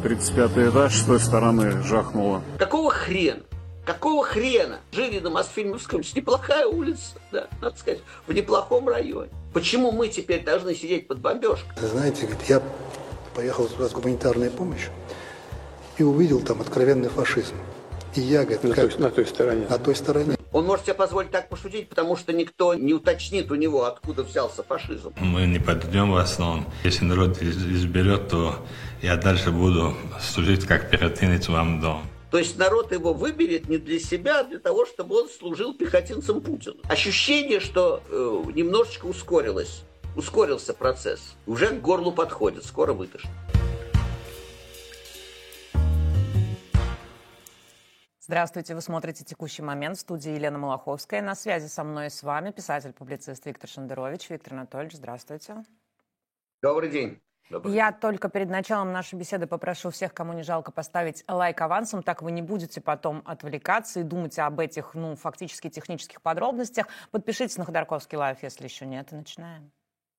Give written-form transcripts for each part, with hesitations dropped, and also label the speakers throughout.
Speaker 1: 35-й этаж с той стороны жахнуло.
Speaker 2: Какого хрена? Какого хрена? Жили на Мосфильмовской улице. Неплохая улица, да, надо сказать, в неплохом районе. Почему мы теперь должны сидеть под бомбежкой?
Speaker 3: Знаете, я поехал туда с гуманитарной помощью и увидел там откровенный фашизм. И я, говорит,
Speaker 4: на той стороне.
Speaker 3: На той стороне.
Speaker 2: Он может себе позволить так пошутить, потому что никто не уточнит у него, откуда взялся фашизм.
Speaker 5: Мы не подойдем в основном. Если народ изберет, то я дальше буду служить как пехотинец вам дом.
Speaker 2: То есть народ его выберет не для себя, а для того, чтобы он служил пехотинцем Путину. Ощущение, что немножечко ускорился процесс. Уже к горлу подходит, скоро вытошнит.
Speaker 6: Здравствуйте, вы смотрите «Текущий момент», в студии Елена Малаховская. На связи со мной и с вами писатель-публицист Виктор Шендерович. Виктор Анатольевич, здравствуйте.
Speaker 2: Добрый день.
Speaker 6: Я только перед началом нашей беседы попрошу всех, кому не жалко, поставить лайк авансом, так вы не будете потом отвлекаться и думать об этих, фактически технических подробностях. Подпишитесь на Ходорковский лайв, если еще нет, и начинаем.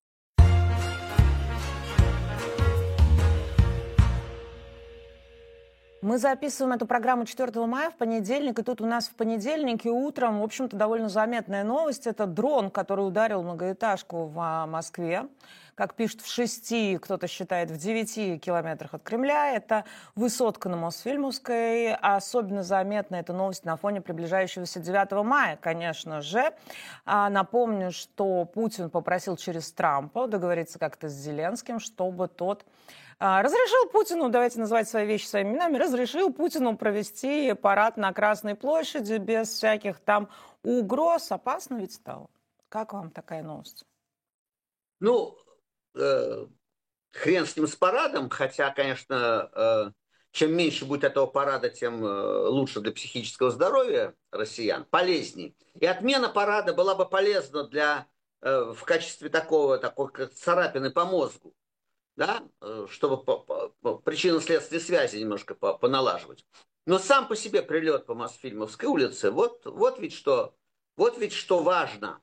Speaker 6: Мы записываем эту программу 4 мая в понедельник, и тут у нас в понедельнике утром, в общем-то, довольно заметная новость. Это дрон, который ударил многоэтажку в Москве. Как пишут, в 6, кто-то считает, в 9 километрах от Кремля. Это высотка на Мосфильмовской. Особенно заметна эта новость на фоне приближающегося 9 мая, конечно же. Напомню, что Путин попросил через Трампа договориться как-то с Зеленским, чтобы тот разрешил Путину, давайте называть свои вещи своими именами, разрешил Путину провести парад на Красной площади без всяких там угроз. Опасно ведь стало. Как вам такая новость?
Speaker 2: Хрен с ним с парадом, хотя, конечно, чем меньше будет этого парада, тем лучше для психического здоровья россиян, полезней. И отмена парада была бы полезна в качестве такой как царапины по мозгу, да, чтобы причинно-следственные связи немножко поналаживать. Но сам по себе прилет по Мосфильмовской улице, вот ведь что важно.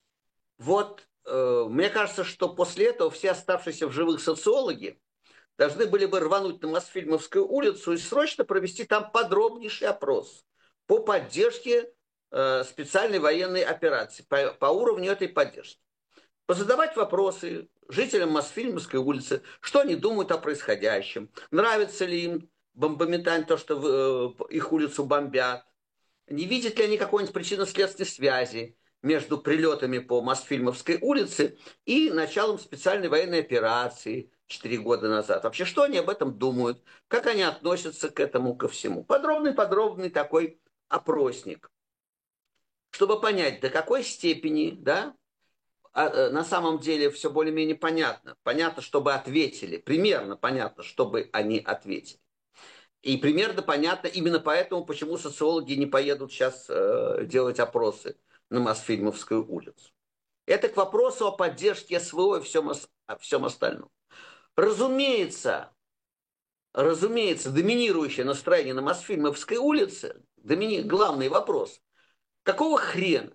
Speaker 2: Мне кажется, что после этого все оставшиеся в живых социологи должны были бы рвануть на Мосфильмовскую улицу и срочно провести там подробнейший опрос по поддержке специальной военной операции, по уровню этой поддержки. Позадавать вопросы жителям Мосфильмовской улицы, что они думают о происходящем, нравится ли им бомбометание, то, что их улицу бомбят, не видят ли они какой-нибудь причинно-следственной связи между прилетами по Мосфильмовской улице и началом специальной военной операции 4 года назад. Вообще, что они об этом думают, как они относятся к этому, ко всему. Подробный такой опросник, чтобы понять, до какой степени, да, на самом деле все более-менее понятно. Понятно, чтобы ответили. Примерно понятно, чтобы они ответили. И примерно понятно именно поэтому, почему социологи не поедут сейчас делать опросы на Мосфильмовскую улицу. Это к вопросу о поддержке СВО и всем остальном. Разумеется, доминирующее настроение на Мосфильмовской улице, главный вопрос, какого хрена?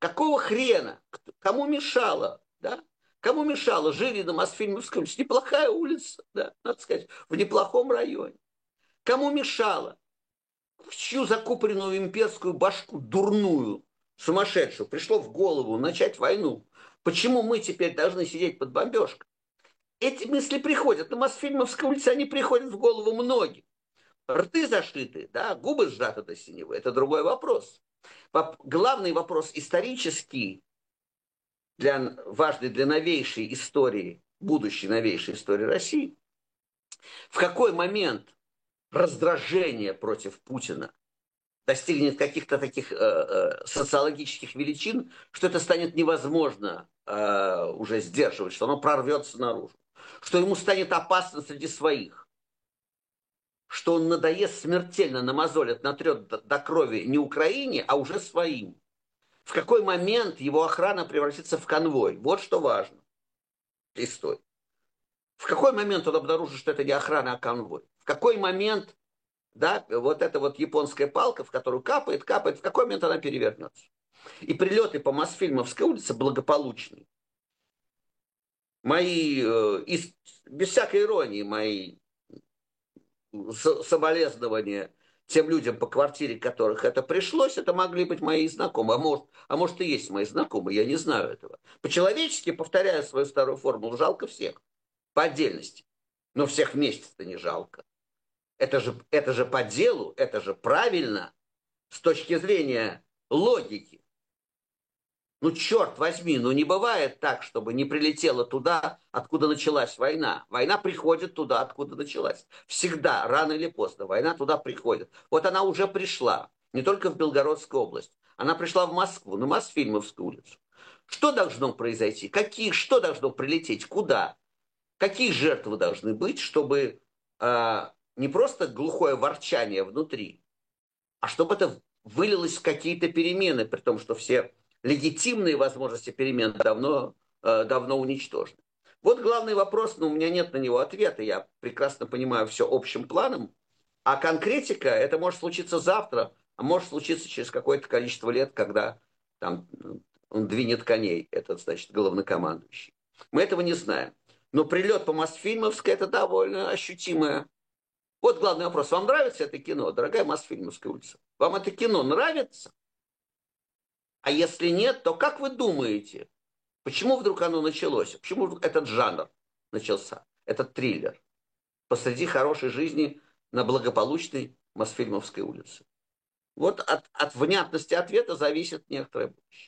Speaker 2: Кому мешало? Да? Кому мешало? Жили на Мосфильмовской улице. Неплохая улица, да, надо сказать, в неплохом районе. Кому мешало? В чью закупоренную имперскую башку дурную, сумасшедшую, пришло в голову начать войну? Почему мы теперь должны сидеть под бомбежкой? Эти мысли приходят. На Мосфильмовской улице они приходят в голову многим. Рты зашиты, да, губы сжаты до синевы. Это другой вопрос. Главный вопрос исторический, важный для новейшей истории, будущей новейшей истории России. В какой момент раздражение против Путина достигнет каких-то таких социологических величин, что это станет невозможно уже сдерживать, что оно прорвется наружу, что ему станет опасно среди своих, что он надоест смертельно, намазолит, натрет до крови не Украине, а уже своим. В какой момент его охрана превратится в конвой? Вот что важно. История. В какой момент он обнаружит, что это не охрана, а конвой? В какой момент, да, вот эта вот японская палка, в которую капает, в какой момент она перевернется? И прилеты по Мосфильмовской улице благополучные. Мои, без всякой иронии, мои соболезнования тем людям, по квартире которых это пришлось, это могли быть мои знакомые. А может и есть мои знакомые, я не знаю этого. По-человечески, повторяю свою старую формулу, жалко всех. По отдельности. Но всех вместе-то не жалко. Это же по делу, это же правильно с точки зрения логики. Ну, черт возьми, ну не бывает так, чтобы не прилетело туда, откуда началась война. Война приходит туда, откуда началась. Всегда, рано или поздно, война туда приходит. Вот она уже пришла, не только в Белгородскую область. Она пришла в Москву, на Мосфильмовскую улицу. Что должно произойти? Что должно прилететь? Куда? Какие жертвы должны быть, чтобы не просто глухое ворчание внутри, а чтобы это вылилось в какие-то перемены, при том, что все легитимные возможности перемен давно уничтожены. Вот главный вопрос, но у меня нет на него ответа. Я прекрасно понимаю все общим планом, а конкретика, это может случиться завтра, а может случиться через какое-то количество лет, когда там он двинет коней, этот, значит, главнокомандующий. Мы этого не знаем. Но прилет по Мосфильмовской – это довольно ощутимое. Вот главный вопрос. Вам нравится это кино, дорогая Мосфильмовская улица? Вам это кино нравится? А если нет, то как вы думаете, почему вдруг оно началось? Почему вдруг этот жанр начался, этот триллер посреди хорошей жизни на благополучной Мосфильмовской улице? Вот от внятности ответа зависит некоторое будущее.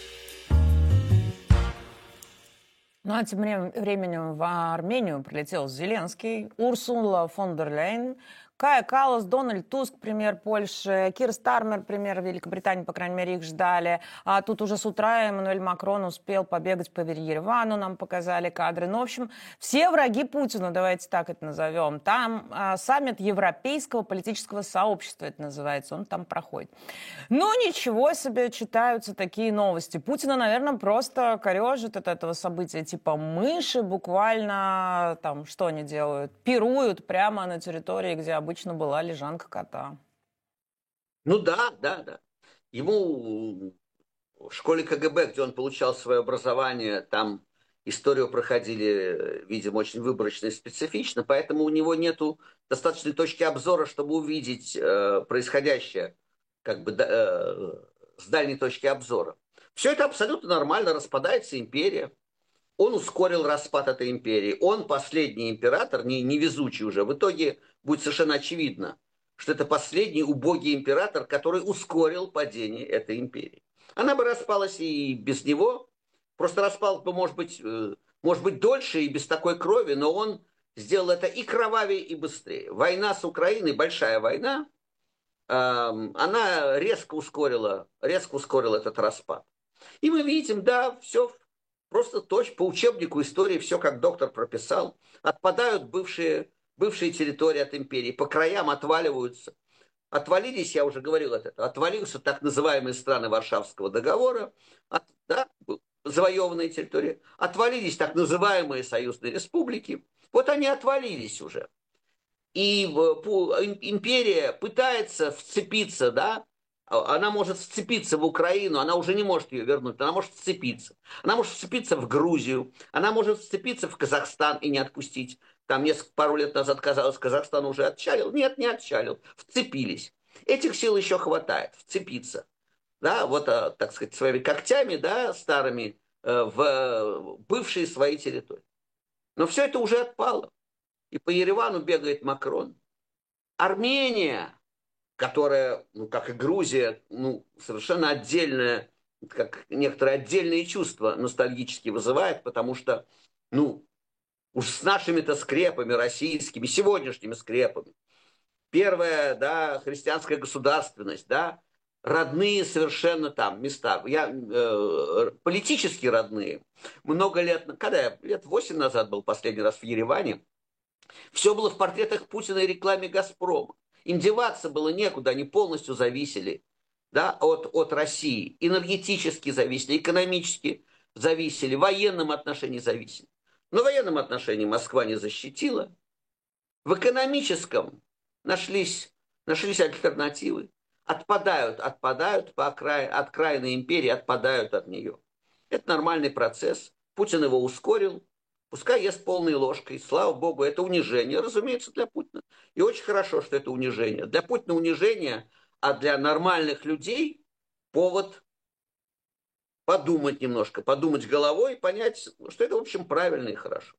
Speaker 6: Ну а тем временем в Армению прилетел Зеленский, Урсула фон дер Лейн, Кая Каллас, Дональд Туск, премьер Польши, Кир Стармер, премьер Великобритании, по крайней мере, их ждали. А тут уже с утра Эммануэль Макрон успел побегать по Еревану, нам показали кадры. Ну, в общем, все враги Путина, давайте так это назовем. Там саммит Европейского политического сообщества, это называется, он там проходит. Ну, ничего себе, читаются такие новости. Путина, наверное, просто корежит от этого события, типа мыши буквально, там, что они делают? Пируют прямо на территории, где обычно была лежанка кота.
Speaker 2: Ну да. Ему в школе КГБ, где он получал свое образование, там историю проходили, видимо, очень выборочно и специфично, поэтому у него нету достаточной точки обзора, чтобы увидеть происходящее как бы с дальней точки обзора. Все это абсолютно нормально, распадается империя. Он ускорил распад этой империи. Он последний император, невезучий уже. В итоге будет совершенно очевидно, что это последний убогий император, который ускорил падение этой империи. Она бы распалась и без него. Просто распалась бы, может быть, дольше и без такой крови, но он сделал это и кровавее, и быстрее. Война с Украиной, большая война, она резко ускорила этот распад. И мы видим, да, все просто точно по учебнику истории, все как доктор прописал. Отпадают бывшие территории от империи, по краям отваливаются. Отвалились, я уже говорил это, отвалился так называемые страны Варшавского договора, завоеванные территории. Отвалились так называемые союзные республики. Вот они отвалились уже. И империя пытается вцепиться, да, она может вцепиться в Украину, она уже не может ее вернуть, она может вцепиться. Она может вцепиться в Грузию, она может вцепиться в Казахстан и не отпустить. Там пару лет назад казалось, Казахстан уже отчалил. Нет, не отчалил, вцепились. Этих сил еще хватает, вцепиться. Да, вот, так сказать, своими когтями, да, старыми, в бывшие свои территории. Но все это уже отпало. И по Еревану бегает Макрон. Армения, которая, как и Грузия, совершенно отдельная, как некоторые отдельные чувства ностальгически вызывает, потому что, уж с нашими-то скрепами российскими, сегодняшними скрепами, первая, да, христианская государственность, да, родные совершенно там места, политически родные. Много лет, когда я лет 8 назад был последний раз в Ереване, все было в портретах Путина и рекламе «Газпрома». Им деваться было некуда, они полностью зависели, да, от России. Энергетически зависели, экономически зависели, в военном отношении зависели. Но в военном отношении Москва не защитила. В экономическом нашлись альтернативы. Отпадают окраины империи, отпадают от нее. Это нормальный процесс. Путин его ускорил. Пускай ест полной ложкой. Слава богу, это унижение, разумеется, для Путина. И очень хорошо, что это унижение. Для Путина унижение, а для нормальных людей повод подумать немножко, подумать головой и понять, что это, в общем, правильно и хорошо.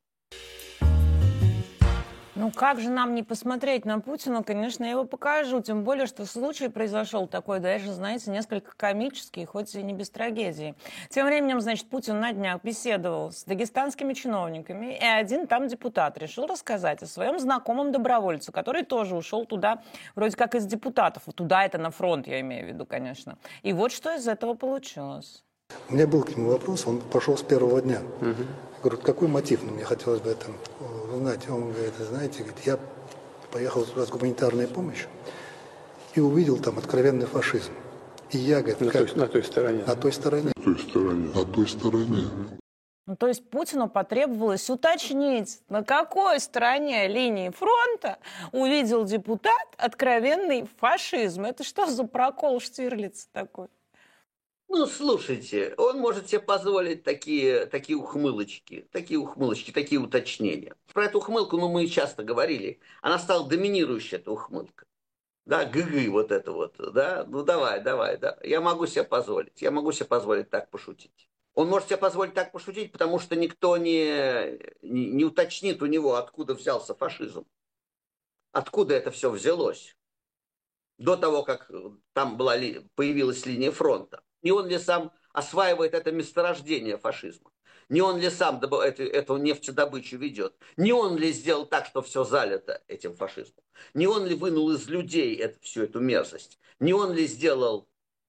Speaker 6: Ну как же нам не посмотреть на Путина? Конечно, я его покажу. Тем более, что случай произошел такой, даже, знаете, несколько комический, хоть и не без трагедии. Тем временем, значит, Путин на днях беседовал с дагестанскими чиновниками, и один там депутат решил рассказать о своем знакомом добровольце, который тоже ушел туда, вроде как из депутатов. Туда это на фронт, я имею в виду, конечно. И вот что из этого получилось.
Speaker 3: У меня был к нему вопрос, он пошел с первого дня. Я говорю, какой мотив? Ну, мне хотелось бы это узнать. Он говорит, знаете, я поехал туда с гуманитарной помощью и увидел там откровенный фашизм. И я, говорит,
Speaker 4: на той стороне.
Speaker 3: На той стороне.
Speaker 4: На той стороне.
Speaker 6: Ну, то есть Путину потребовалось уточнить, на какой стороне линии фронта увидел депутат откровенный фашизм. Это что за прокол Штирлица такой?
Speaker 2: Ну, слушайте, он может себе позволить такие ухмылочки, такие уточнения. Про эту ухмылку, мы часто говорили, она стала доминирующей, эта ухмылка. Да, гы-гы, вот это вот, да, ну давай, да. Я могу себе позволить так пошутить. Он может себе позволить так пошутить, потому что никто не уточнит у него, откуда взялся фашизм. Откуда это все взялось. До того, как там появилась линия фронта. Не он ли сам осваивает это месторождение фашизма? Не он ли сам эту нефтедобычу ведет? Не он ли сделал так, что все залито этим фашизмом? Не он ли вынул из людей всю эту мерзость? Не он ли сделал...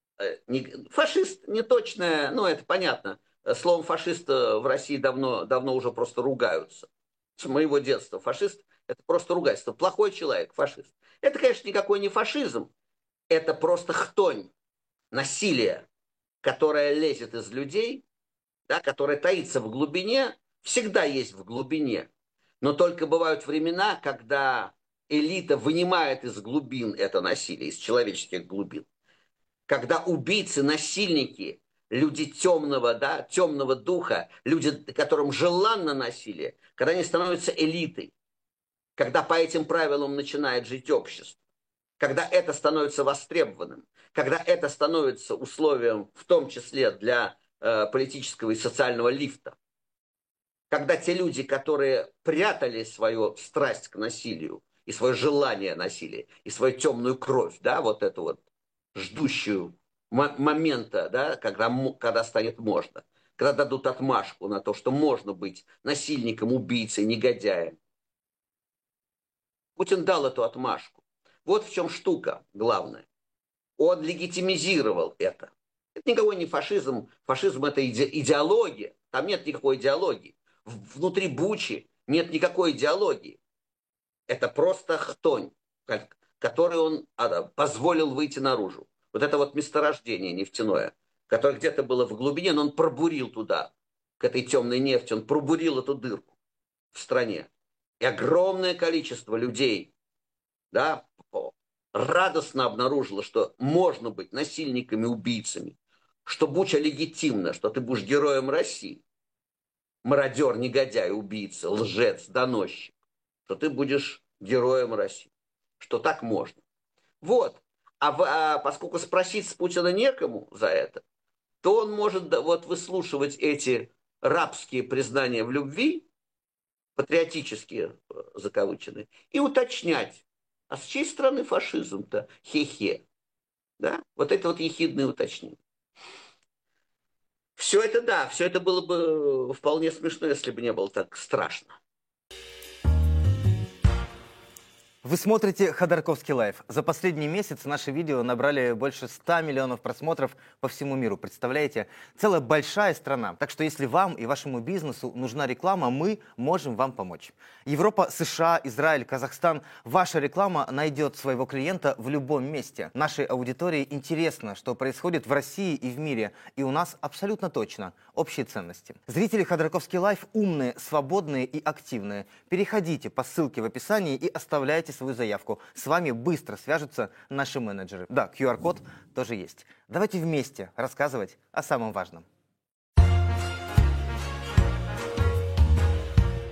Speaker 2: Фашист неточное, это понятно. Словом фашист в России давно уже просто ругаются. С моего детства фашист – это просто ругательство. Плохой человек, фашист. Это, конечно, никакой не фашизм. Это просто хтонь, насилие, которая лезет из людей, да, которая таится в глубине, всегда есть в глубине. Но только бывают времена, когда элита вынимает из глубин это насилие, из человеческих глубин. Когда убийцы, насильники, люди темного духа, люди, которым желанно насилие, когда они становятся элитой, когда по этим правилам начинает жить общество, когда это становится востребованным, когда это становится условием, в том числе для политического и социального лифта, когда те люди, которые прятали свою страсть к насилию и свое желание насилия, и свою темную кровь, да, вот эту вот ждущую момента, да, когда станет можно, когда дадут отмашку на то, что можно быть насильником, убийцей, негодяем. Путин дал эту отмашку. Вот в чем штука главная. Он легитимизировал это. Это никакой не фашизм. Фашизм – это идеология. Там нет никакой идеологии. Внутри Бучи нет никакой идеологии. Это просто хтонь, которой он позволил выйти наружу. Вот это вот месторождение нефтяное, которое где-то было в глубине, но он пробурил туда, к этой темной нефти, он пробурил эту дырку в стране. И огромное количество людей, да, радостно обнаружило, что можно быть насильниками, убийцами, что Буча легитимна, что ты будешь героем России, мародер, негодяй, убийца, лжец, доносчик, что ты будешь героем России, что так можно. Вот. Поскольку спросить с Путина некому за это, то он может вот выслушивать эти рабские признания в любви, патриотические закавыченные, и уточнять, а с чьей стороны фашизм-то? Хе-хе. Да? Вот это вот ехидное уточнение. Все это было бы вполне смешно, если бы не было так страшно.
Speaker 7: Вы смотрите Ходорковский лайв. За последний месяц наши видео набрали больше 100 миллионов просмотров по всему миру. Представляете? Целая большая страна. Так что если вам и вашему бизнесу нужна реклама, мы можем вам помочь. Европа, США, Израиль, Казахстан. Ваша реклама найдет своего клиента в любом месте. Нашей аудитории интересно, что происходит в России и в мире. И у нас абсолютно точно общие ценности. Зрители Ходорковский лайв умные, свободные и активные. Переходите по ссылке в описании и оставляйте свою заявку. С вами быстро свяжутся наши менеджеры. Да, QR-код тоже есть. Давайте вместе рассказывать о самом важном.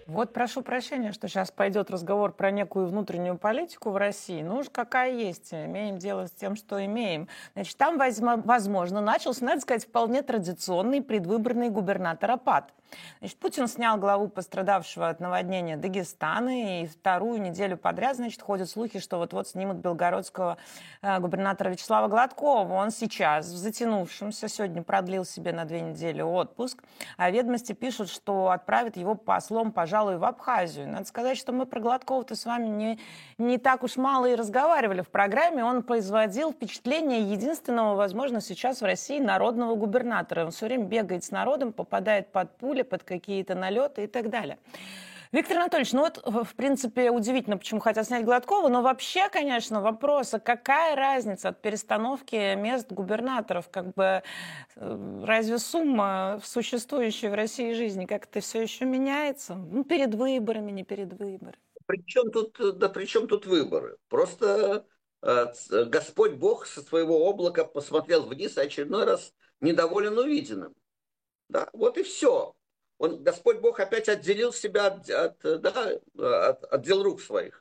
Speaker 6: Вот прошу прощения, что сейчас пойдет разговор про некую внутреннюю политику в России. Ну уж какая есть, имеем дело с тем, что имеем. Значит, там, возможно, начался, надо сказать, вполне традиционный предвыборный губернатор-апат. Значит, Путин снял главу пострадавшего от наводнения Дагестана, и вторую неделю подряд, значит, ходят слухи, что вот-вот снимут белгородского губернатора Вячеслава Гладкова. Он сейчас в затянувшемся, сегодня продлил себе на 2 недели отпуск, а ведомости пишут, что отправят его послом, пожалуй, в Абхазию. Надо сказать, что мы про Гладкова-то с вами не так уж мало и разговаривали в программе. Он производил впечатление единственного, возможно, сейчас в России народного губернатора. Он все время бегает с народом, попадает под пули, под какие-то налеты и так далее. Виктор Анатольевич, ну вот, в принципе, удивительно, почему хотят снять Гладкова, но вообще, конечно, вопрос, а какая разница от перестановки мест губернаторов? Как бы разве сумма существующей в России жизни как-то все еще меняется? Ну, перед выборами, не перед выборами.
Speaker 2: При чем тут выборы? Просто Господь Бог со своего облака посмотрел вниз и очередной раз недоволен увиденным. Да, вот и все. Господь Бог опять отделил себя от дел рук своих.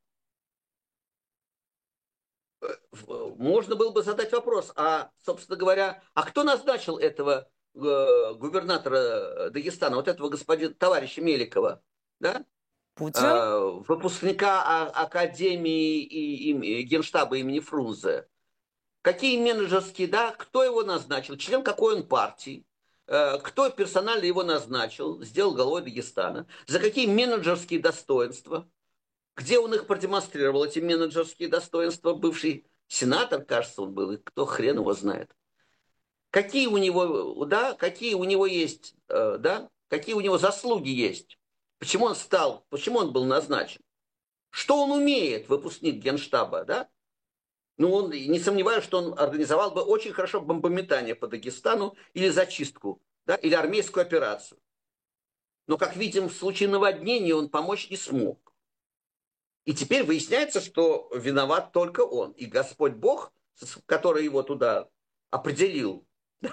Speaker 2: Можно было бы задать вопрос, собственно говоря, кто назначил этого губернатора Дагестана, вот этого товарища Меликова, да?
Speaker 6: Путин?
Speaker 2: Выпускника Академии и Генштаба имени Фрунзе. Какие менеджерские, кто его назначил, член какой он партии? Кто персонально его назначил, сделал главой Дагестана, за какие менеджерские достоинства, где он их продемонстрировал, эти менеджерские достоинства, бывший сенатор, кажется, он был, и кто хрен его знает. Какие у него есть, какие у него заслуги есть, почему он был назначен, что он умеет, выпускник Генштаба, да? Ну, не сомневаюсь, что он организовал бы очень хорошо бомбометание по Дагестану или зачистку, или армейскую операцию. Но, как видим, в случае наводнения он помочь не смог. И теперь выясняется, что виноват только он. И Господь Бог, который его туда определил,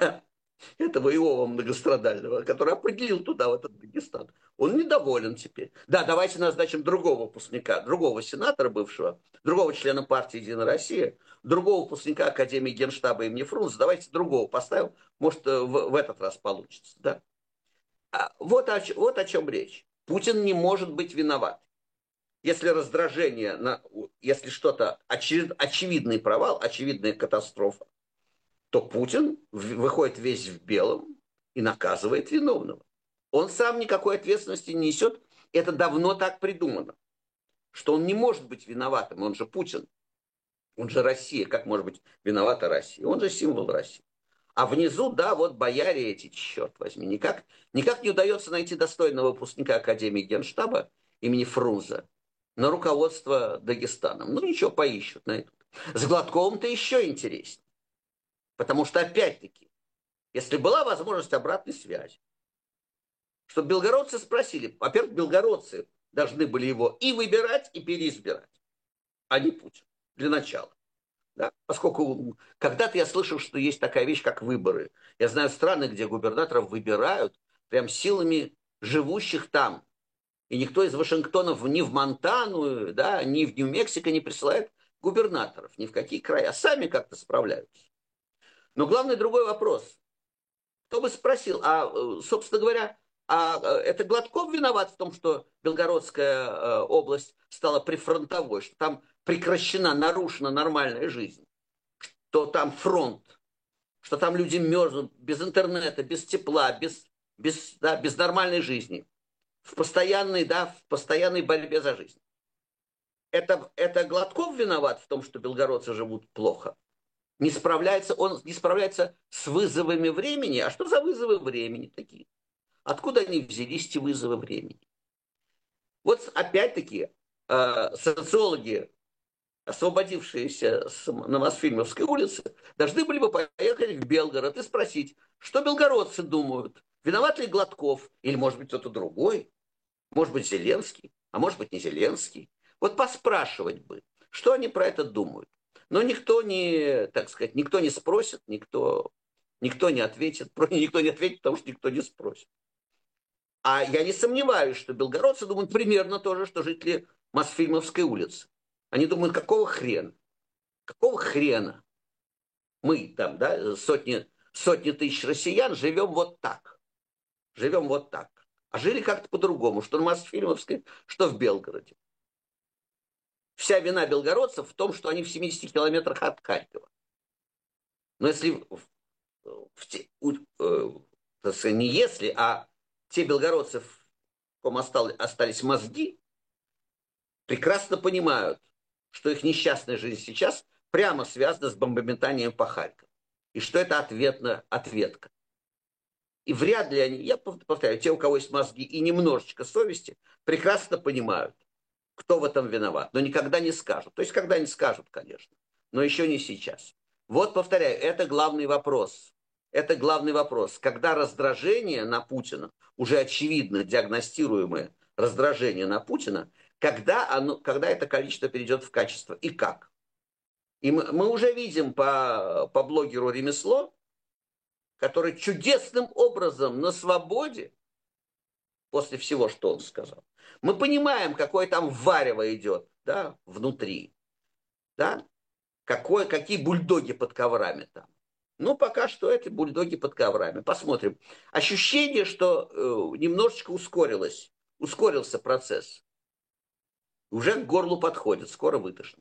Speaker 2: этого Иова многострадального, который определил туда, в этот Дагестан, он недоволен теперь. Давайте назначим другого выпускника, другого сенатора бывшего, другого члена партии «Единая Россия», другого выпускника Академии Генштаба имени Фрунзе. Давайте другого поставим, может, в этот раз получится. Да? Вот о чем речь. Путин не может быть виноват. Если раздражение, если что-то очевидный провал, очевидная катастрофа, то Путин выходит весь в белом и наказывает виновного. Он сам никакой ответственности не несет. Это давно так придумано, что он не может быть виноватым. Он же Путин, он же Россия. Как может быть виновата Россия? Он же символ России. А внизу, вот бояре эти, черт возьми, никак не удается найти достойного выпускника Академии Генштаба имени Фрунзе на руководство Дагестаном. Ну ничего, поищут, найдут. С Гладковым-то еще интереснее. Потому что, опять-таки, если была возможность обратной связи, чтобы белгородцы спросили, во-первых, белгородцы должны были его и выбирать, и переизбирать, а не Путин, для начала. Да? Поскольку когда-то я слышал, что есть такая вещь, как выборы. Я знаю страны, где губернаторов выбирают прям силами живущих там. И никто из Вашингтонов ни в Монтану, ни в Нью-Мексико не присылает губернаторов, ни в какие края. А сами как-то справляются. Но главный другой вопрос. Кто бы спросил, собственно говоря, это Гладков виноват в том, что Белгородская область стала прифронтовой, что там прекращена, нарушена нормальная жизнь, что там фронт, что там люди мерзнут без интернета, без тепла, без нормальной жизни, в постоянной борьбе за жизнь. Это Гладков виноват в том, что белгородцы живут плохо? Он не справляется с вызовами времени. А что за вызовы времени такие? Откуда они взялись, эти вызовы времени? Вот опять-таки социологи, освободившиеся на Мосфильмовской улице, должны были бы поехать в Белгород и спросить, что белгородцы думают. Виноват ли Гладков? Или, может быть, кто-то другой? Может быть, Зеленский? А может быть, не Зеленский? Вот поспрашивать бы, что они про это думают. Но никто не спросит, никто не ответит. Никто не ответит, потому что никто не спросит. А я не сомневаюсь, что белгородцы думают примерно то же, что жители Мосфильмовской улицы. Они думают, какого хрена? Какого хрена мы там, да, сотни тысяч россиян живем вот так? Живем вот так. А жили как-то по-другому, что на Мосфильмовской, что в Белгороде. Вся вина белгородцев в том, что они в 70 километрах от Харькова. Но если, не если, а те белгородцы, в ком остались мозги, прекрасно понимают, что их несчастная жизнь сейчас прямо связана с бомбометанием по Харькову. И что это ответка. И вряд ли они, я повторяю, те, у кого есть мозги и немножечко совести, прекрасно понимают, кто в этом виноват, но никогда не скажут. То есть, когда не скажут, конечно, но еще не сейчас. Вот, повторяю, это главный вопрос. Это главный вопрос. Когда раздражение на Путина, уже очевидно диагностируемое раздражение на Путина, когда это количество перейдет в качество и как. И мы уже видим по блогеру «Ремесло», который чудесным образом на свободе, после всего, что он сказал, мы понимаем, какое там варево идет, да, внутри, да, какие бульдоги под коврами там. Ну, пока что это бульдоги под коврами. Посмотрим. Ощущение, что немножечко ускорился процесс. Уже к горлу подходит, скоро вытошнит.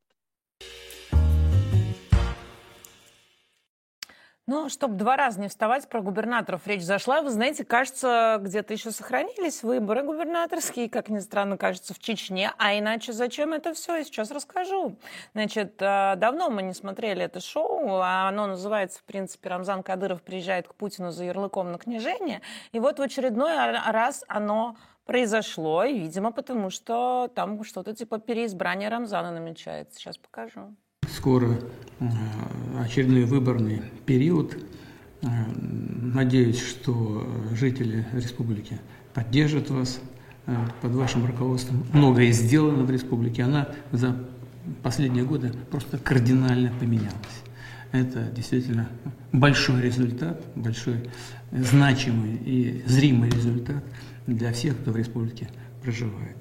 Speaker 6: Ну, чтобы 2 раза не вставать, про губернаторов речь зашла. Вы знаете, кажется, где-то еще сохранились выборы губернаторские, как ни странно, кажется, в Чечне. А иначе зачем это все? Я сейчас расскажу. Значит, давно мы не смотрели это шоу. Оно называется, в принципе, «Рамзан Кадыров приезжает к Путину за ярлыком на княжение». И вот в очередной раз оно произошло. И, видимо, потому что там что-то типа переизбрания Рамзана намечается. Сейчас покажу.
Speaker 8: Скоро очередной выборный период. Надеюсь, что жители республики поддержат вас под вашим руководством. Многое сделано в республике. Она за последние годы просто кардинально поменялась. Это действительно большой результат, большой значимый и зримый результат для всех, кто в республике проживает.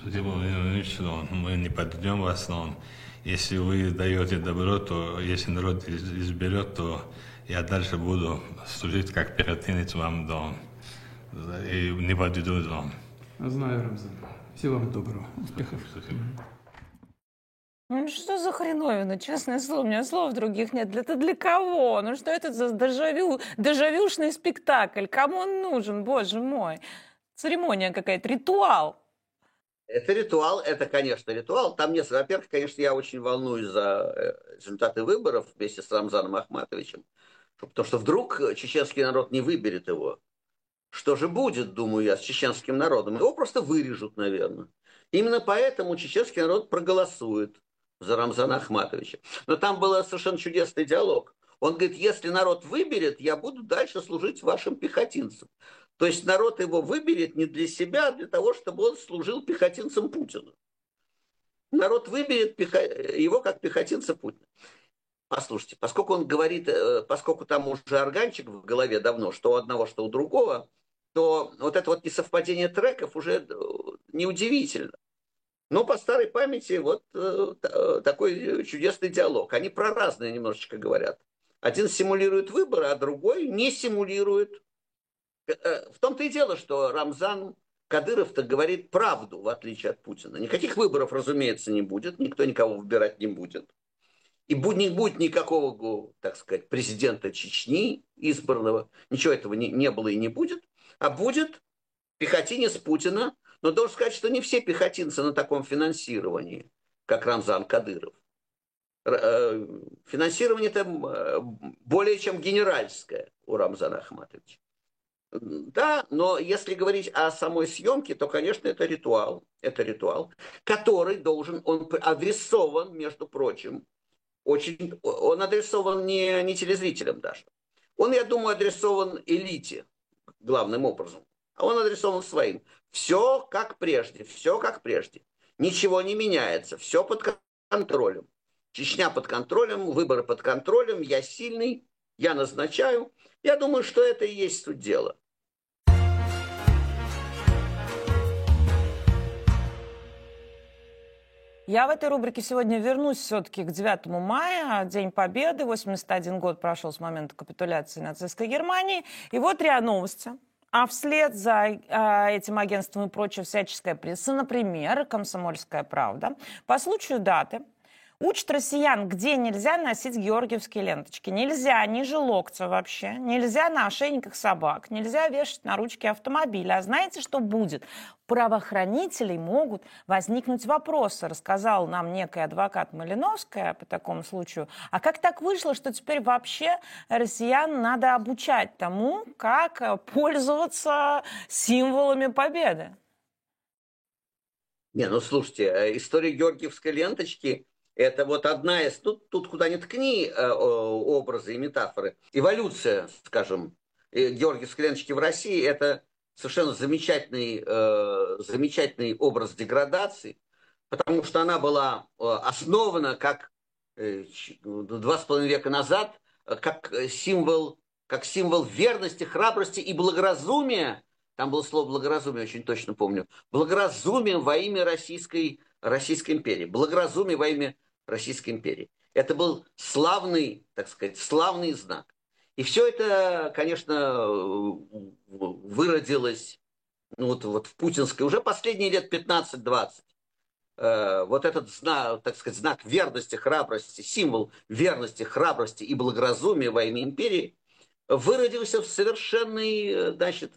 Speaker 5: Мы не подведем вас, но если вы даете добро, то если народ изберет, то я дальше буду служить как пехотинец вам дом. И не подведу вам.
Speaker 8: Знаю, Рамзан. Всего вам доброго. Успехов.
Speaker 6: Ну что за хреновина, честное слово, у меня слов других нет. Это для кого? Ну что это за дежавюшный спектакль? Кому он нужен, боже мой? Церемония какая-то, ритуал.
Speaker 2: Это ритуал, это, конечно, ритуал. Там несколько. Во-первых, конечно, я очень волнуюсь за результаты выборов вместе с Рамзаном Ахматовичем. Потому что вдруг чеченский народ не выберет его. Что же будет, думаю я, с чеченским народом? Его просто вырежут, наверное. Именно поэтому чеченский народ проголосует за Рамзана Ахматовича. Но там был совершенно чудесный диалог. Он говорит, если народ выберет, я буду дальше служить вашим пехотинцам. То есть народ его выберет не для себя, а для того, чтобы он служил пехотинцем Путина. Народ выберет его как пехотинца Путина. Послушайте, поскольку он говорит, поскольку там уже органчик в голове давно, что у одного, что у другого, то вот это вот несовпадение треков уже неудивительно. Но по старой памяти вот такой чудесный диалог. Они про разные немножечко говорят. Один симулирует выборы, а другой не симулирует. В том-то и дело, что Рамзан Кадыров-то говорит правду, в отличие от Путина. Никаких выборов, разумеется, не будет. Никто никого выбирать не будет. И не будет никакого, так сказать, президента Чечни избранного. Ничего этого не было и не будет. А будет пехотинец Путина. Но должен сказать, что не все пехотинцы на таком финансировании, как Рамзан Кадыров. Финансирование там более чем генеральское у Рамзана Ахматовича. Да, но если говорить о самой съемке, то, конечно, это ритуал. Это ритуал, который он адресован, между прочим, он адресован не телезрителям даже. Он, я думаю, адресован элите, главным образом. А он адресован своим. Все как прежде, все как прежде. Ничего не меняется, все под контролем. Чечня под контролем, выборы под контролем, я сильный, я назначаю. Я думаю, что это и есть суть дела.
Speaker 6: Я в этой рубрике сегодня вернусь все-таки к 9 мая, День Победы, 81 год прошел с момента капитуляции нацистской Германии. И вот РИА Новости. А вслед за этим агентством и прочая всяческая пресса, например, «Комсомольская правда», по случаю даты учат россиян, где нельзя носить георгиевские ленточки. Нельзя ниже локтя вообще, нельзя на ошейниках собак, нельзя вешать на ручки автомобиля. А знаете, что будет? У правоохранителей могут возникнуть вопросы, рассказала нам некая адвокат Малиновская по такому случаю. А как так вышло, что теперь вообще россиян надо обучать тому, как пользоваться символами победы?
Speaker 2: Не, ну слушайте, история георгиевской ленточки – это вот одна из, тут куда ни ткни образы и метафоры. Эволюция, скажем, георгиевской ленточки в России – это совершенно замечательный образ деградации, потому что она была основана как 2,5 века назад, как символ верности, храбрости и благоразумия. Там было слово благоразумие, очень точно помню. Благоразумие во имя Российской империи. Благоразумие во имя Российской империи. Это был славный, так сказать, славный знак. И все это, конечно, выродилось вот в путинской уже последние лет 15-20. Вот этот знак, так сказать, знак верности, храбрости, символ верности, храбрости и благоразумия во имя империи выродился в совершенный,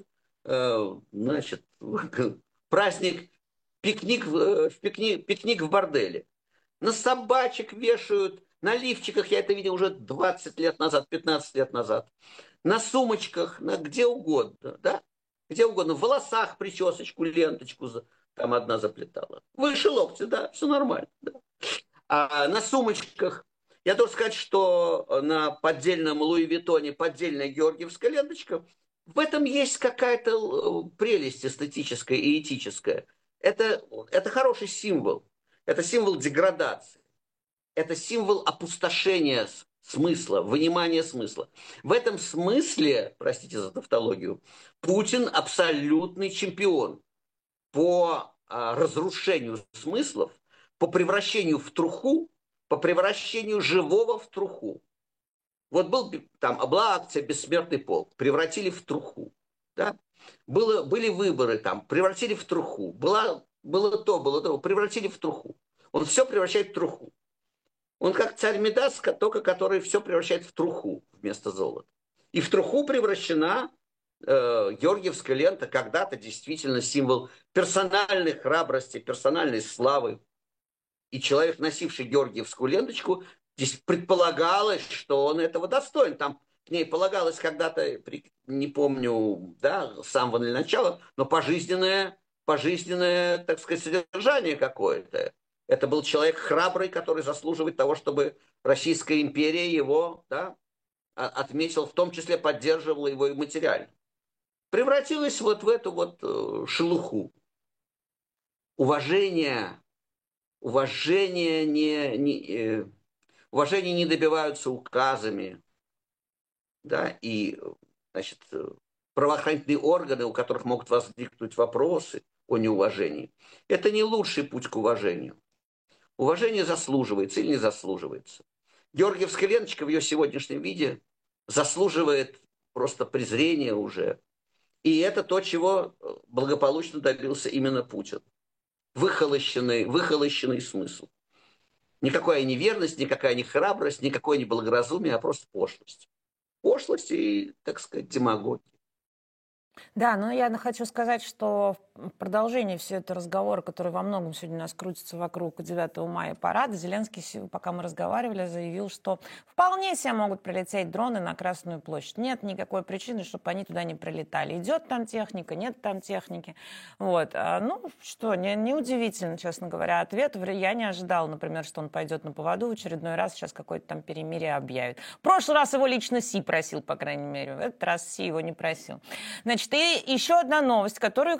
Speaker 2: праздник, пикник в борделе. На собачек вешают, на лифчиках, я это видел уже 20 лет назад, 15 лет назад, на сумочках, где угодно, да? Где угодно, в волосах причесочку, ленточку там одна заплетала. Выше локтя, да, все нормально. Да. А на сумочках, я должен сказать, что на поддельном Луи Виттоне поддельная георгиевская ленточка, в этом есть какая-то прелесть эстетическая и этическая. Это хороший символ. Это символ деградации. Это символ опустошения смысла, вынимания смысла. В этом смысле, простите за тавтологию, Путин абсолютный чемпион по разрушению смыслов, по превращению в труху, по превращению живого в труху. Вот была акция «Бессмертный полк», превратили в труху. Да? Были выборы, превратили в труху. Было то, превратили в труху. Он все превращает в труху. Он как царь Мидас, только который все превращает в труху вместо золота. И в труху превращена георгиевская лента, когда-то действительно символ персональной храбрости, персональной славы. И человек, носивший георгиевскую ленточку, здесь предполагалось, что он этого достоин. Там к ней полагалось когда-то, не помню, да, с самого начала, но пожизненное, так сказать, содержание какое-то. Это был человек храбрый, который заслуживает того, чтобы Российская империя его, да, отметила, в том числе поддерживала его и материально. Превратилась вот в эту вот шелуху. Уважение не добиваются указами, да, и, значит, правоохранительные органы, у которых могут возникнуть вопросы о неуважении, это не лучший путь к уважению. Уважение заслуживается или не заслуживается. Георгиевская ленточка в ее сегодняшнем виде заслуживает просто презрения уже. И это то, чего благополучно добился именно Путин. Выхолощенный смысл. Никакая не верность, никакая не храбрость, никакое не благоразумие, а просто пошлость. Пошлость и, так сказать, демагогия.
Speaker 6: Да, но я хочу сказать, что в продолжении всего этого разговора, который во многом сегодня у нас крутится вокруг 9 мая парада, Зеленский, пока мы разговаривали, заявил, что вполне себе могут прилететь дроны на Красную площадь. Нет никакой причины, чтобы они туда не прилетали. Идет там техника, нет там техники. Вот. Ну, что, неудивительно, честно говоря, ответ. Я не ожидала, например, что он пойдет на поводу в очередной раз, сейчас какое-то там перемирие объявит. В прошлый раз его лично Си просил, по крайней мере. В этот раз Си его не просил. Значит, и еще одна новость, которую, кстати, я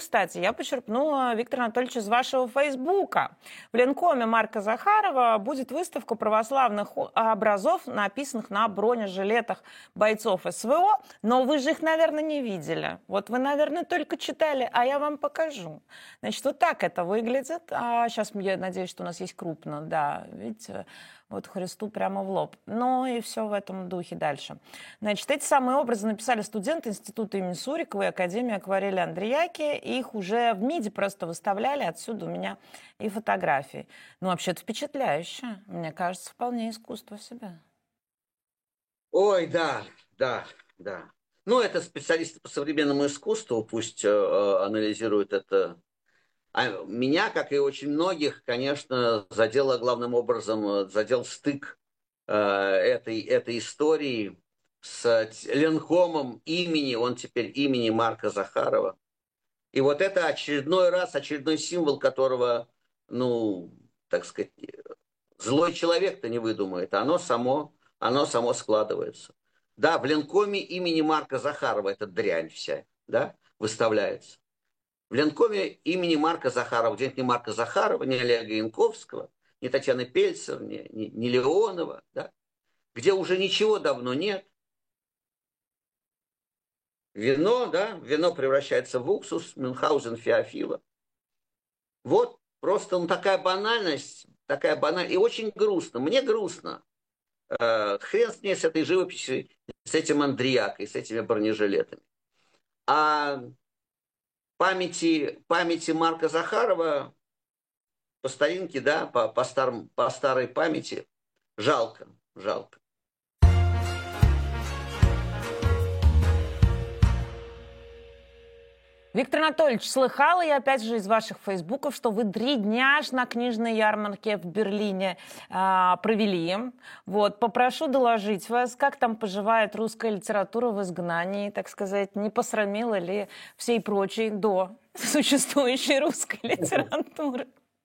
Speaker 6: я почерпнула, Виктор Анатольевич, из вашего Фейсбука. В Ленкоме Марка Захарова будет выставка православных образов, написанных на бронежилетах бойцов СВО, но вы же их, наверное, не видели. Вот вы, наверное, только читали, а я вам покажу. Значит, вот так это выглядит. А сейчас я надеюсь, что у нас есть крупно, да, видите, вот Христу прямо в лоб. Ну и все в этом духе дальше. Значит, эти самые образы написали студенты Института имени Суриковой и Академии акварели Андреяки. Их уже в МИДе просто выставляли, отсюда у меня и фотографии. Ну, вообще-то впечатляюще. Мне кажется, вполне искусство в себе.
Speaker 2: Ой, да, да, да. Ну, это специалисты по современному искусству, пусть анализируют это. А меня, как и очень многих, конечно, задело главным образом, задел стык этой истории с Ленкомом имени, он теперь имени Марка Захарова. И вот это очередной символ, которого, ну, так сказать, злой человек-то не выдумает, оно само складывается. Да, в Ленкоме имени Марка Захарова эта дрянь вся, да, выставляется. В Ленкоме имени Марка Захарова, где нет ни Марка Захарова, ни Олега Янковского, ни Татьяны Пельцер, ни Леонова, да, где уже ничего давно нет. Вино, да, вино превращается в уксус, Мюнхгаузен, Феофила. Вот просто такая банальность, и очень грустно. Мне грустно. Хрен с ней, с этой живописью, с этим Андреякой, с этими бронежилетами. А памяти Марка Захарова по старинке, да, по старой памяти, жалко.
Speaker 6: Виктор Анатольевич, слыхала я опять же из ваших фейсбуков, что вы 3 дня на книжной ярмарке в Берлине провели. Вот, попрошу доложить вас, как там поживает русская литература в изгнании, так сказать, не посрамила ли всей прочей до существующей русской литературы?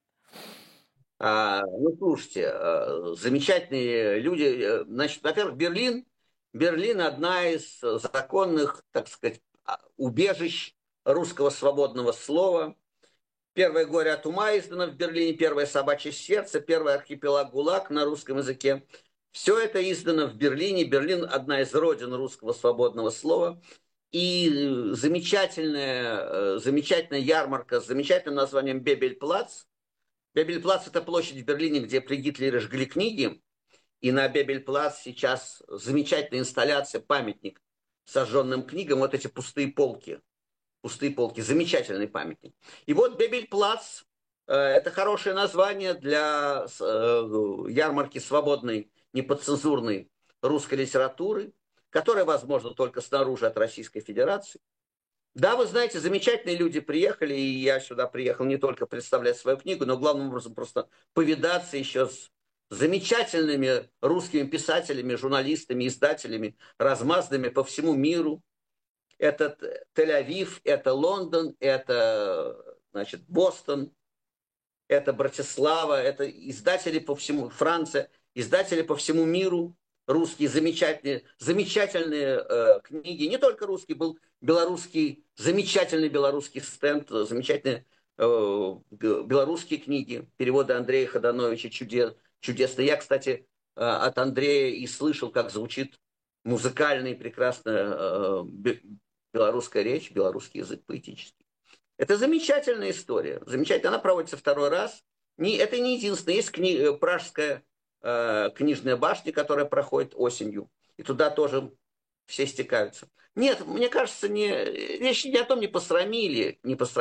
Speaker 2: Ну, слушайте, замечательные люди. Значит, во-первых, Берлин одна из законных, так сказать, убежищ русского свободного слова. Первое «Горе от ума» издано в Берлине, первое «Собачье сердце», первый архипелаг ГУЛАГ на русском языке. Все это издано в Берлине. Берлин – одна из родин русского свободного слова. И замечательная ярмарка с замечательным названием «Бебель-плац». Бебель-плац – это площадь в Берлине, где при Гитлере жгли книги. И на Бебель-плац сейчас замечательная инсталляция, памятник сожженным книгам. Вот эти пустые полки, замечательный памятник. И вот Бебель-плац – это хорошее название для ярмарки свободной, неподцензурной русской литературы, которая возможна только снаружи от Российской Федерации. Да, вы знаете, замечательные люди приехали, и я сюда приехал не только представлять свою книгу, но главным образом просто повидаться еще с замечательными русскими писателями, журналистами, издателями, размазанными по всему миру. Это Тель-Авив, это Лондон, это, значит, Бостон, это Братислава, это издатели по всему, Франция, издатели по всему миру, русские замечательные книги. Не только русские, был замечательный белорусский стенд, замечательные белорусские книги, переводы Андрея Ходановича чудесные. Я, кстати, от Андрея и слышал, как звучит музыкальная прекрасная белорусская речь, белорусский язык поэтический. Это замечательная история. Замечательно. Она проводится 2-й раз. Это не единственное. Есть Пражская книжная башня, которая проходит осенью. И туда тоже все стекаются. Нет, мне кажется, речь не о том, не посрамили.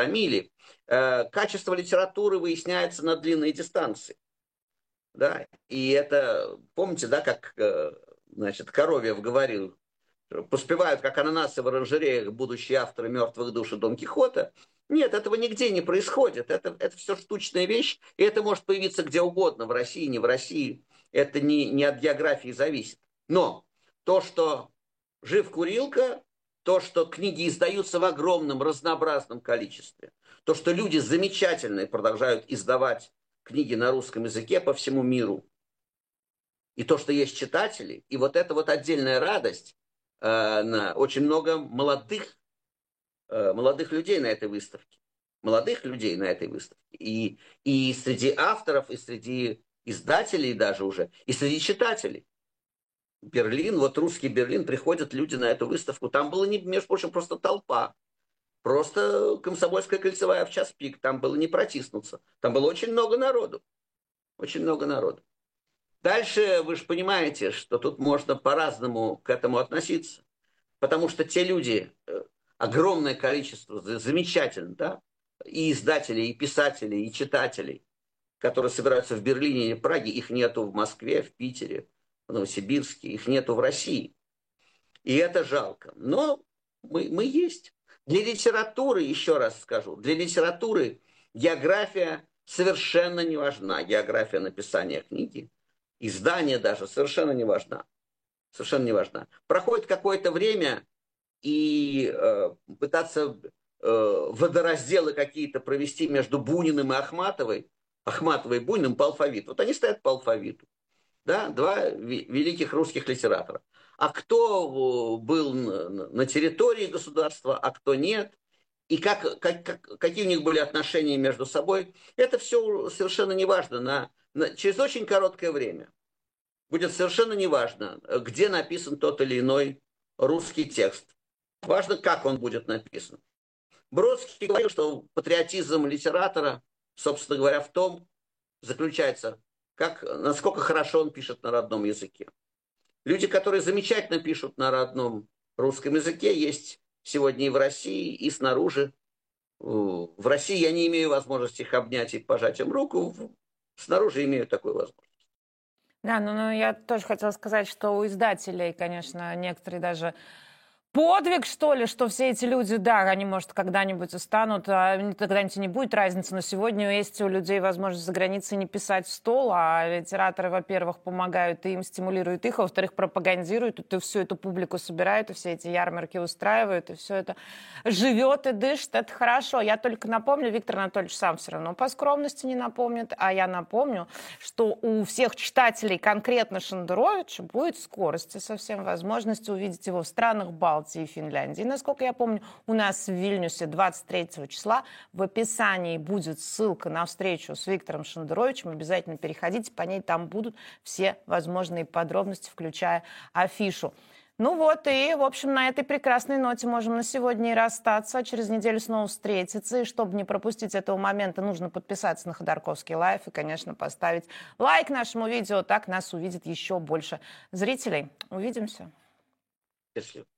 Speaker 2: Качество литературы выясняется на длинной дистанции. Да? И это, помните, да, как, значит, Коровьев говорил, поспевают, как ананасы в оранжереях, будущие авторы «Мертвых душ» и «Дон Кихота». Нет, этого нигде не происходит. Это все штучная вещь, и это может появиться где угодно, в России, не в России. Это не от географии зависит. Но то, что жив Курилка, то, что книги издаются в огромном, разнообразном количестве, то, что люди замечательные продолжают издавать книги на русском языке по всему миру, и то, что есть читатели, и вот это вот отдельная радость, очень много молодых людей на этой выставке. молодых людей на этой выставке. И среди авторов, и среди издателей даже уже, и среди читателей. Берлин, вот русский Берлин, приходят люди на эту выставку. Там было, между прочим, просто толпа. Просто Комсомольская кольцевая в час пик. Там было не протиснуться. Там было очень много народу. Очень много народу. Дальше вы же понимаете, что тут можно по-разному к этому относиться. Потому что те люди, огромное количество, замечательно, да, и издателей, и писателей, и читателей, которые собираются в Берлине или Праге, их нету в Москве, в Питере, в Новосибирске, их нету в России. И это жалко. Но мы есть. Для литературы, еще раз скажу, для литературы география совершенно не важна. География написания книги, издание даже совершенно не важна. Совершенно не важна. Проходит какое-то время, и пытаться водоразделы какие-то провести между Буниным и Ахматовой и Буниным по алфавиту. Вот они стоят по алфавиту. Да? Два великих русских литератора. А кто был на территории государства, а кто нет, и какие у них были отношения между собой, это все совершенно неважно. Через очень короткое время будет совершенно неважно, где написан тот или иной русский текст. Важно, как он будет написан. Бродский говорил, что патриотизм литератора, собственно говоря, в том заключается, насколько хорошо он пишет на родном языке. Люди, которые замечательно пишут на родном русском языке, есть сегодня и в России, и снаружи. В России я не имею возможности их обнять и пожать им руку, снаружи имею такую возможность.
Speaker 6: Да, ну я тоже хотела сказать, что у издателей, конечно, некоторые даже подвиг, что ли, что все эти люди, да, они, может, когда-нибудь устанут, а когда-нибудь не будет разницы, но сегодня есть у людей возможность за границей не писать в стол, а литераторы, во-первых, помогают им, стимулируют их, а во-вторых, пропагандируют, и всю эту публику собирают, и все эти ярмарки устраивают, и все это живет и дышит, это хорошо. Я только напомню, Виктор Анатольевич сам все равно по скромности не напомнит, а я напомню, что у всех читателей конкретно Шендеровича будет в скорости совсем возможность увидеть его в странах Балтии и Финляндии. Насколько я помню, у нас в Вильнюсе 23 числа в описании будет ссылка на встречу с Виктором Шендеровичем. Обязательно переходите по ней, там будут все возможные подробности, включая афишу. Ну вот, и, в общем, на этой прекрасной ноте можем на сегодня и расстаться. Через неделю снова встретиться. И чтобы не пропустить этого момента, нужно подписаться на Ходорковский лайв и, конечно, поставить лайк нашему видео. Так нас увидит еще больше зрителей. Увидимся.
Speaker 2: Если